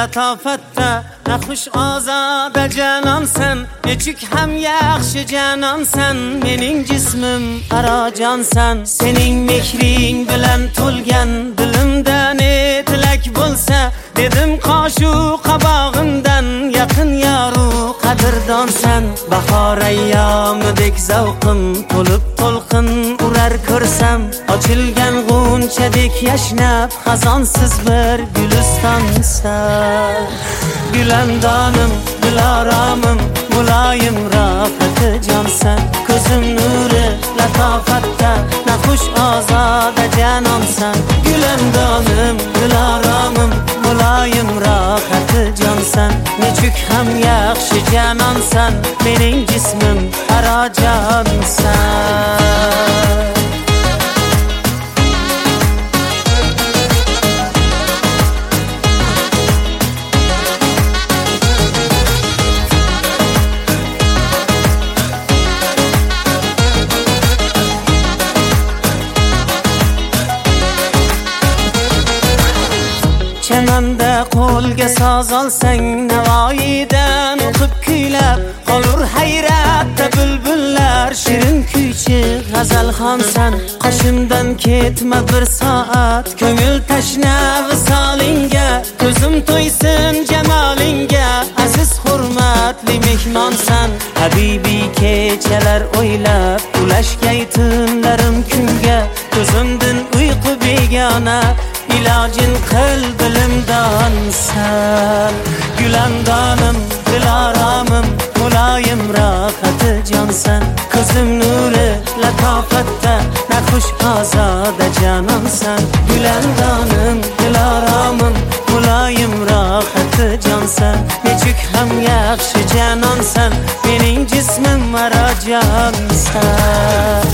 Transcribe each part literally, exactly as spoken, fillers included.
latofatda naxush ozoda janonsan, nechuk ham yaxshi janonsan, mening jismim arajonsan. Sening mehring bilan to'lgan dilimda ne tilak bo'lsa, dedim qoshu qabog'imdan yaqin yoru qadrdonsan. Bahor ayyomidek zavqim to'lib to'lqin urar ko'rsam, ochilgan g'unchadek yashnab xazonsiz bir gulistonsan. Gulandonim, dilaromim, muloyim rohati jonsan, ko'zim nuri latofatda naxush ozoda janonsan. Gulandonim, dilaromim, muloyim rohati jonsan, nechuk ham yaxshi janonsan, mening jismim arajonsan. Chamanda qo'lga soz olsang, Navoiydan o'qib kuylab qolur hayratda bulbullar. Shirin kuychi g'azalxonsan, qoshimdan ketma bir soat, ko'ngil tashna visolingga, ko'zim to'ysin jamolingga, aziz hurmatli mehmonsan. Habibi kechalar o'ylab ulashgay tunlarim kunga, ko'zimdan uyqu begona, ilojin qil bilimdonsan. Gulandonim, dilaromim, muloyim rohati jonsan, ko'zim nuri latofatda naxush ozoda janonsan. Gulandonim, dilaromim, muloyim rohati jonsan, nechuk ham yaxshi janonsan, mening jismim arajonsan.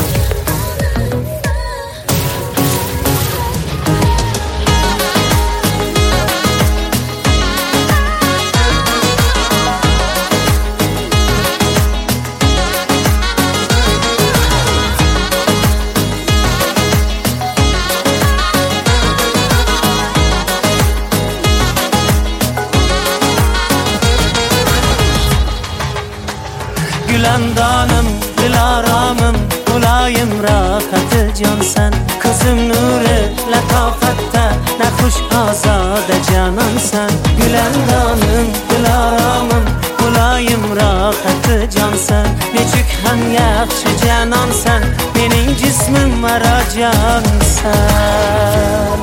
Gulandonim, dilaromim, muloyim rohati jonsan, ko'zim nuri latofatda naxush ozoda janonsan. Gulandonim, dilaromim, muloyim rohati jonsan, nechuk ham yaxshi janonsan, mening jismim arajonsan.